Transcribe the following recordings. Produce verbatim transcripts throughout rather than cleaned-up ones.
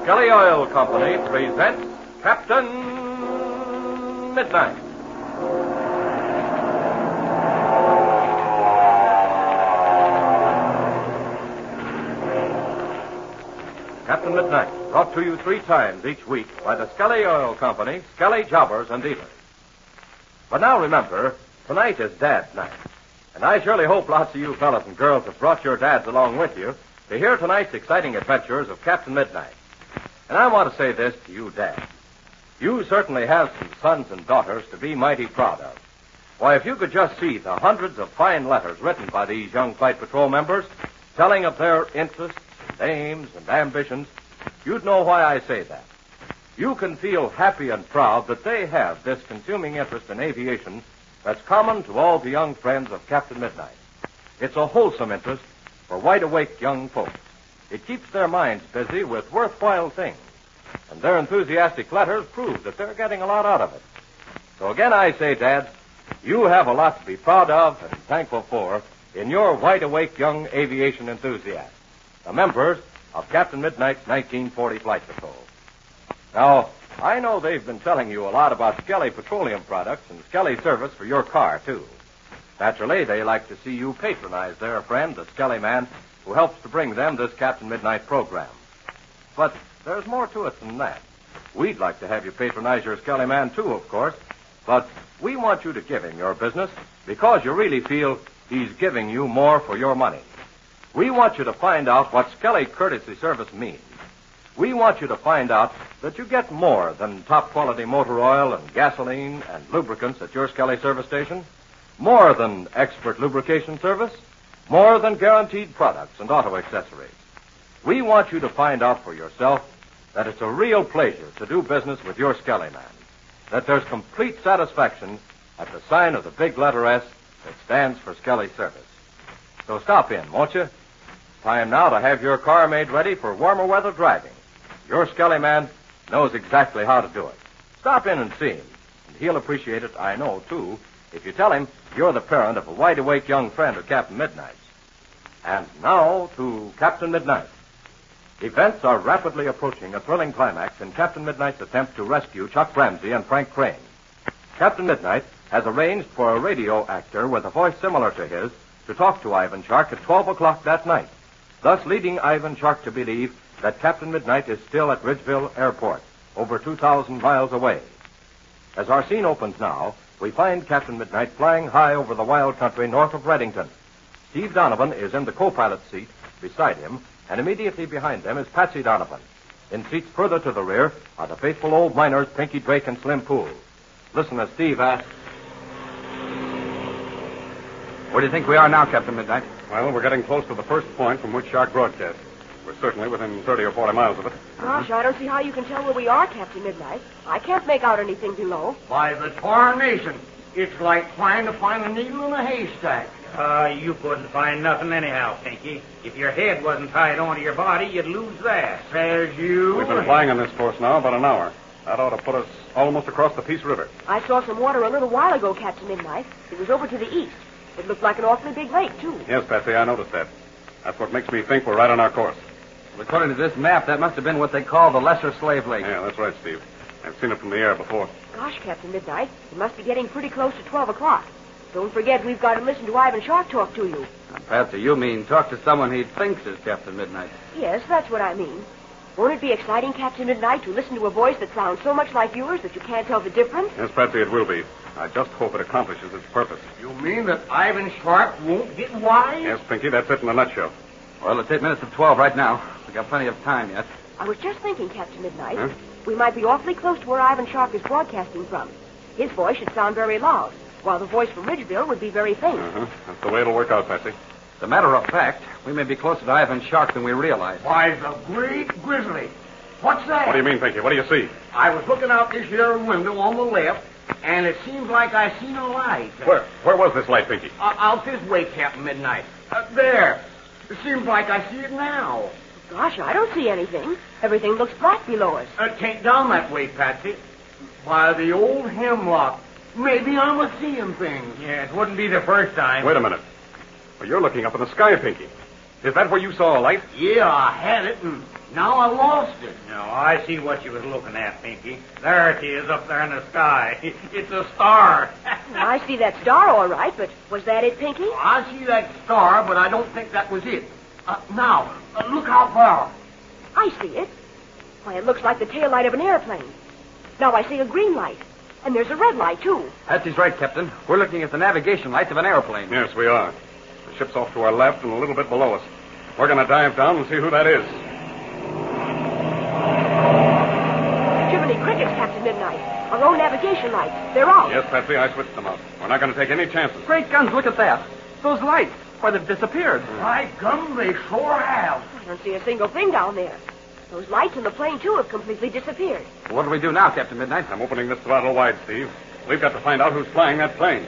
Skelly Oil Company presents Captain Midnight. Captain Midnight, brought to you three times each week by the Skelly Oil Company, Skelly Jobbers and Dealers. But now remember, tonight is Dad's night. And I surely hope lots of you fellas and girls have brought your dads along with you to hear tonight's exciting adventures of Captain Midnight. And I want to say this to you, Dad. You certainly have some sons and daughters to be mighty proud of. Why, if you could just see the hundreds of fine letters written by these young Flight Patrol members telling of their interests, and aims, and ambitions, you'd know why I say that. You can feel happy and proud that they have this consuming interest in aviation that's common to all the young friends of Captain Midnight. It's a wholesome interest for wide-awake young folks. It keeps their minds busy with worthwhile things, and their enthusiastic letters prove that they're getting a lot out of it. So again I say, Dads, you have a lot to be proud of and thankful for in your wide-awake young aviation enthusiasts, the members of Captain Midnight's nineteen forty Flight Patrol. Now, I know they've been telling you a lot about Skelly Petroleum products and Skelly service for your car, too. Naturally, they like to see you patronize their friend, the Skelly man, who helps to bring them this Captain Midnight program. But there's more to it than that. We'd like to have you patronize your Skelly man, too, of course, but we want you to give him your business because you really feel he's giving you more for your money. We want you to find out what Skelly courtesy service means. We want you to find out that you get more than top-quality motor oil and gasoline and lubricants at your Skelly service station, more than expert lubrication service, more than guaranteed products and auto accessories. We want you to find out for yourself that it's a real pleasure to do business with your Skelly man, that there's complete satisfaction at the sign of the big letter S that stands for Skelly service. So stop in, won't you? It's time now to have your car made ready for warmer weather driving. Your Skelly man knows exactly how to do it. Stop in and see him, and he'll appreciate it, I know, too, if you tell him you're the parent of a wide-awake young friend of Captain Midnight's. And now to Captain Midnight. Events are rapidly approaching a thrilling climax in Captain Midnight's attempt to rescue Chuck Ramsey and Frank Crane. Captain Midnight has arranged for a radio actor with a voice similar to his to talk to Ivan Shark at twelve o'clock that night, thus leading Ivan Shark to believe that Captain Midnight is still at Ridgeville Airport, over two thousand miles away. As our scene opens now, we find Captain Midnight flying high over the wild country north of Reddington. Steve Donovan is in the co-pilot's seat beside him, and immediately behind them is Patsy Donovan. In seats further to the rear are the faithful old miners Pinky Drake and Slim Poole. Listen as Steve asks, "Where do you think we are now, Captain Midnight?" Well, we're getting close to the first point from which Shark broadcasts. We're certainly within thirty or forty miles of it. Gosh, I don't see how you can tell where we are, Captain Midnight. I can't make out anything below. By the tarnation, it's like trying to find a needle in a haystack. Uh, you couldn't find nothing anyhow, Pinky. If your head wasn't tied onto your body, you'd lose that. Says you. We've been flying on this course now about an hour. That ought to put us almost across the Peace River. I saw some water a little while ago, Captain Midnight. It was over to the east. It looked like an awfully big lake, too. Yes, Patsy, I noticed that. That's what makes me think we're right on our course. According to this map, that must have been what they call the Lesser Slave Lake. Yeah, that's right, Steve. I've seen it from the air before. Gosh, Captain Midnight, it must be getting pretty close to twelve o'clock. Don't forget we've got to listen to Ivan Shark talk to you. Now, Patsy, you mean talk to someone he thinks is Captain Midnight. Yes, that's what I mean. Won't it be exciting, Captain Midnight, to listen to a voice that sounds so much like yours that you can't tell the difference? Yes, Patsy, it will be. I just hope it accomplishes its purpose. You mean that Ivan Shark won't get wise? Yes, Pinky, that's it in a nutshell. Well, it's eight minutes of twelve right now. We got plenty of time yet. I was just thinking, Captain Midnight, Huh? we might be awfully close to where Ivan Shark is broadcasting from. His voice should sound very loud, while the voice from Ridgeville would be very faint. Uh-huh. That's the way it'll work out, Patsy. As a matter of fact, we may be closer to Ivan Shark than we realize. Why, the great grizzly. What's that? What do you mean, Pinky? What do you see? I was looking out this here window on the left, and it seems like I seen a light. Where Where was this light, Pinky? Uh, out this way, Captain Midnight. Uh, there. It seems like I see it now. Gosh, I don't see anything. Everything looks black below us. Uh, take down that way, Patsy. By the old hemlock. Maybe I'm a seeing things. Yeah, it wouldn't be the first time. Wait a minute. Well, you're looking up in the sky, Pinky. Is that where you saw a light? Yeah, I had it, and Now I lost it. No, I see what you was looking at, Pinky. There it is up there in the sky. It's a star. I see that star all right, but was that it, Pinky? I see that star, but I don't think that was it. Uh, now, uh, look how far. I see it. Why, it looks like the tail light of an airplane. Now I see a green light. And there's a red light, too. Patsy's right, Captain. We're looking at the navigation lights of an airplane. Yes, we are. The ship's off to our left and a little bit below us. We're going to dive down and see who that is. Jiminy Crickets, Captain Midnight. Our own navigation lights. They're out. Yes, Patsy, I switched them out. We're not going to take any chances. Great guns, look at that. Those lights. Why, they've disappeared. My gum, they sure have. I don't see a single thing down there. Those lights in the plane, too, have completely disappeared. What do we do now, Captain Midnight? I'm opening this throttle wide, Steve. We've got to find out who's flying that plane.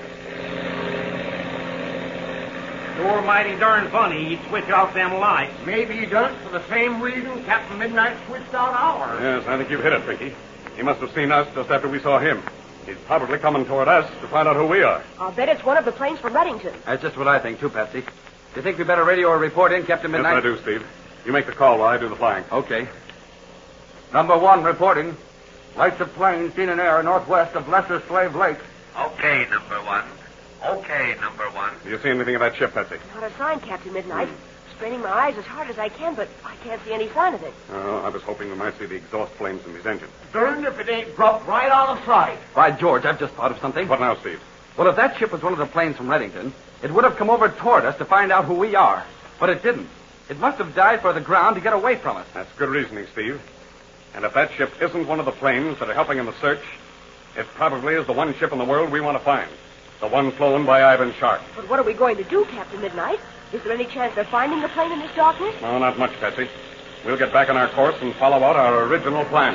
Sure mighty darn funny he'd switch off them lights. Maybe he done it for the same reason Captain Midnight switched out ours. Yes, I think you've hit it, Pinky. He must have seen us just after we saw him. He's probably coming toward us to find out who we are. I'll bet it's one of the planes from Reddington. That's just what I think, too, Patsy. Do you think we better radio a report in, Captain Midnight? Yes, I do, Steve. You make the call while I do the flying. Okay. Number one reporting. Lights of plane seen in air northwest of Lesser Slave Lake. Okay, number one. Okay, number one. Do you see anything of that ship, Patsy? Not a sign, Captain Midnight. Straining my eyes as hard as I can, but I can't see any sign of it. Oh, I was hoping we might see the exhaust flames in these engines. Darned if it ain't dropped right out of sight. By George, I've just thought of something. What now, Steve? Well, if that ship was one of the planes from Reddington, it would have come over toward us to find out who we are. But it didn't. It must have dived for the ground to get away from us. That's good reasoning, Steve. And if that ship isn't one of the planes that are helping in the search, it probably is the one ship in the world we want to find. The one flown by Ivan Shark. But what are we going to do, Captain Midnight? Is there any chance of finding the plane in this darkness? No, not much, Patsy. We'll get back on our course and follow out our original plan.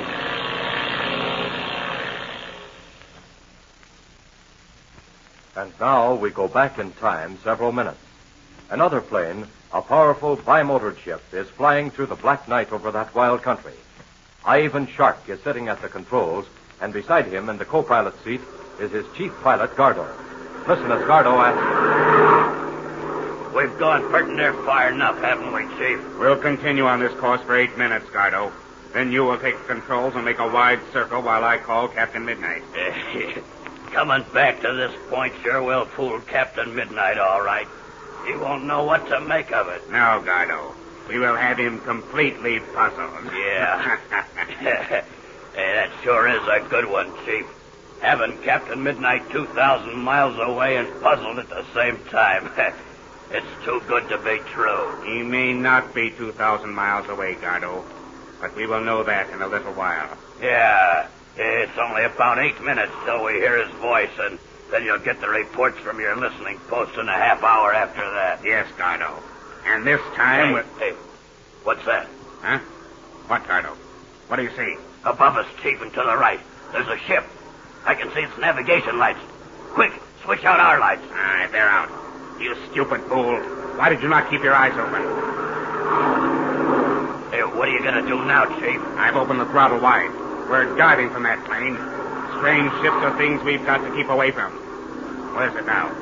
And now we go back in time several minutes. Another plane, a powerful bimotored ship, is flying through the black night over that wild country. Ivan Shark is sitting at the controls, and beside him in the co-pilot seat is his chief pilot, Gardo. Listen as Gardo asks... We've gone pretty near far enough, haven't we, Chief? We'll continue on this course for eight minutes, Gardo. Then you will take the controls and make a wide circle while I call Captain Midnight. Coming back to this point sure will fool Captain Midnight, all right. He won't know what to make of it. No, Gardo. We will have him completely puzzled. Yeah. Hey, that sure is a good one, Chief. Having Captain Midnight two thousand miles away and puzzled at the same time. It's too good to be true. He may not be two thousand miles away, Gardo, but we will know that in a little while. Yeah, it's only about eight minutes till we hear his voice, and then you'll get the reports from your listening post in a half hour after that. Yes, Gardo. And this time... Hey, we'll... hey, what's that? Huh? What, Gardo? What do you see? Above us, Chief, and to the right. There's a ship. I can see its navigation lights. Quick, switch out our lights. All right, they're out. You stupid fool. Why did you not keep your eyes open? Hey, what are you going to do now, Chief? I've opened the throttle wide. We're diving from that plane. Strange ships are things we've got to keep away from. Where's it now?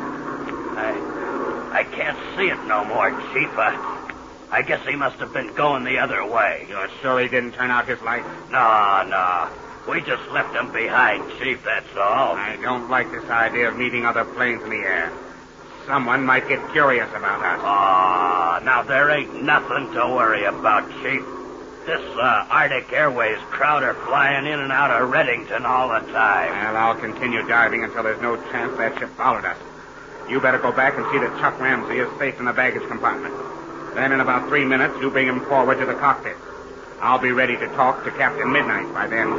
I... I can't see it no more, Chief. I, I guess he must have been going the other way. You're sure he didn't turn out his lights? No, no. We just left him behind, Chief, that's all. I don't like this idea of meeting other planes in the air. Someone might get curious about us. Oh, now there ain't nothing to worry about, Chief. This uh, Arctic Airways crowd are flying in and out of Reddington all the time. Well, I'll continue diving until there's no chance that ship followed us. You better go back and see that Chuck Ramsey is safe in the baggage compartment. Then in about three minutes, you bring him forward to the cockpit. I'll be ready to talk to Captain Midnight by then.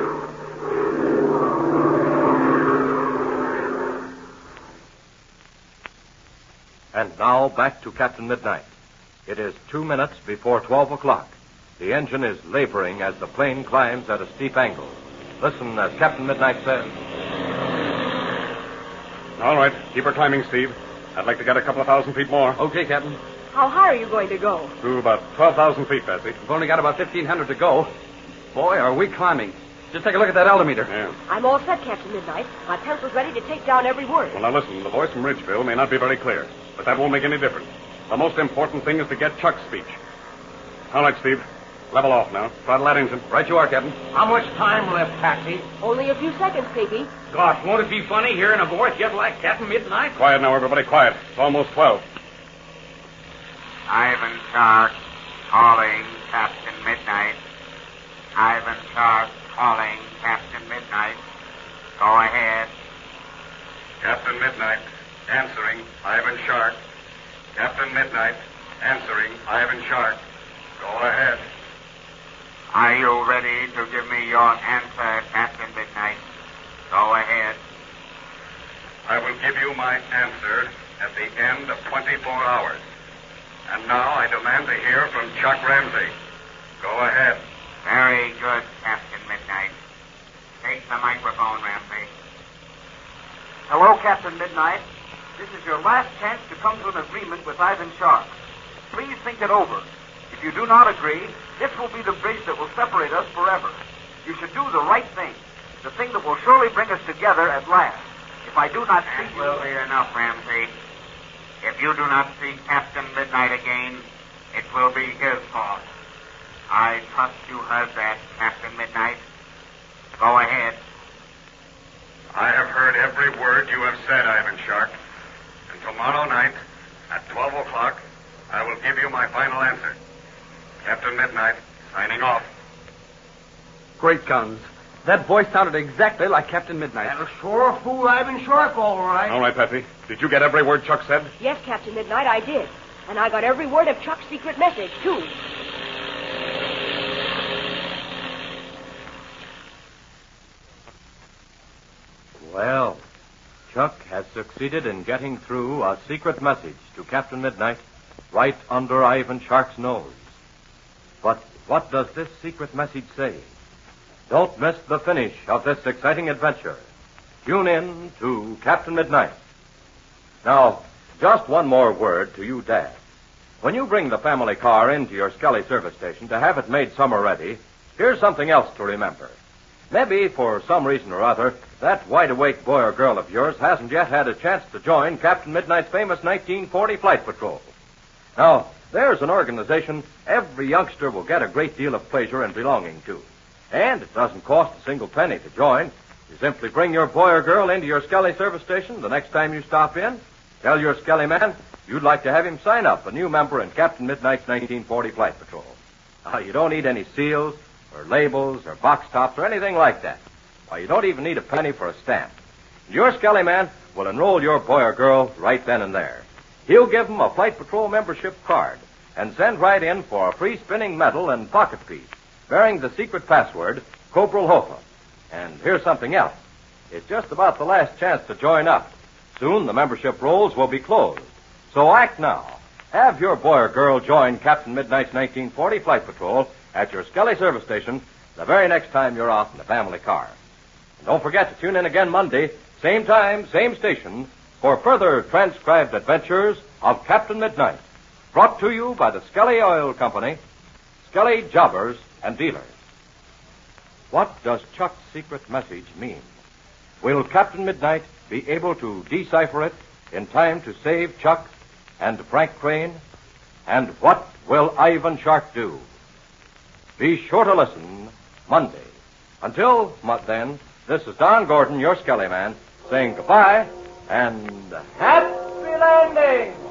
And now back to Captain Midnight. It is two minutes before twelve o'clock. The engine is laboring as the plane climbs at a steep angle. Listen as Captain Midnight says. All right, keep her climbing, Steve. I'd like to get a couple of thousand feet more. Okay, Captain. How high are you going to go? To about twelve thousand feet, Patsy. We've only got about fifteen hundred to go. Boy, are we climbing. Just take a look at that altimeter. Yeah. I'm all set, Captain Midnight. My pencil's ready to take down every word. Well, now listen, the voice from Ridgeville may not be very clear, but that won't make any difference. The most important thing is to get Chuck's speech. All right, Steve. Level off now. Throttle Addington. Right you are, Captain. How much time left, Patsy? Only a few seconds, Piggy. Gosh, won't it be funny hearing a voice just like Captain Midnight? Quiet now, everybody. Quiet. It's almost twelve. Ivan Shark calling Captain Midnight. Ivan Shark calling Captain Midnight. Go ahead. Captain Midnight. Answering. Ivan Shark. Captain Midnight. Answering. Ivan Shark. Go ahead. Are you ready to give me your answer, Captain Midnight? Go ahead. I will give you my answer at the end of twenty-four hours. And now I demand to hear from Chuck Ramsey. Go ahead. Very good, Captain Midnight. Take the microphone, Ramsey. Hello, Captain Midnight. This is your last chance to come to an agreement with Ivan Shark. Please think it over. If you do not agree, this will be the bridge that will separate us forever. You should do the right thing, the thing that will surely bring us together at last. If I do not see That you... will be enough, Ramsey. If you do not see Captain Midnight again, it will be his fault. I trust you heard that, Captain Midnight. Go ahead. I have heard every word you have said, Ivan Shark. And tomorrow night, at twelve o'clock, I will give you my final answer. Captain Midnight, signing off. Great guns. That voice sounded exactly like Captain Midnight. That'll sure fool Ivan Shark, all right. All right, Patsy. Did you get every word Chuck said? Yes, Captain Midnight, I did. And I got every word of Chuck's secret message, too. Well, Chuck has succeeded in getting through a secret message to Captain Midnight right under Ivan Shark's nose. But what does this secret message say? Don't miss the finish of this exciting adventure. Tune in to Captain Midnight. Now, just one more word to you, Dad. When you bring the family car into your Skelly service station to have it made summer ready, here's something else to remember. Maybe, for some reason or other, that wide-awake boy or girl of yours hasn't yet had a chance to join Captain Midnight's famous nineteen forty Flight Patrol. Now, there's an organization every youngster will get a great deal of pleasure in belonging to. And it doesn't cost a single penny to join. You simply bring your boy or girl into your Skelly service station the next time you stop in. Tell your Skelly man you'd like to have him sign up a new member in Captain Midnight's nineteen forty Flight Patrol. Now, you don't need any seals or labels or box tops or anything like that. Why, you don't even need a penny for a stamp. Your Skelly man will enroll your boy or girl right then and there. He'll give them a Flight Patrol membership card and send right in for a free spinning medal and pocket piece bearing the secret password, Cobra Hofa. And here's something else. It's just about the last chance to join up. Soon the membership rolls will be closed. So act now. Have your boy or girl join Captain Midnight's nineteen forty Flight Patrol at your Skelly service station the very next time you're out in the family car. And don't forget to tune in again Monday, same time, same station, for further transcribed adventures of Captain Midnight, brought to you by the Skelly Oil Company, Skelly Jobbers and Dealers. What does Chuck's secret message mean? Will Captain Midnight be able to decipher it in time to save Chuck and Frank Crane? And what will Ivan Shark do? Be sure to listen Monday. Until then, this is Don Gordon, your Skelly man, saying goodbye and happy landing!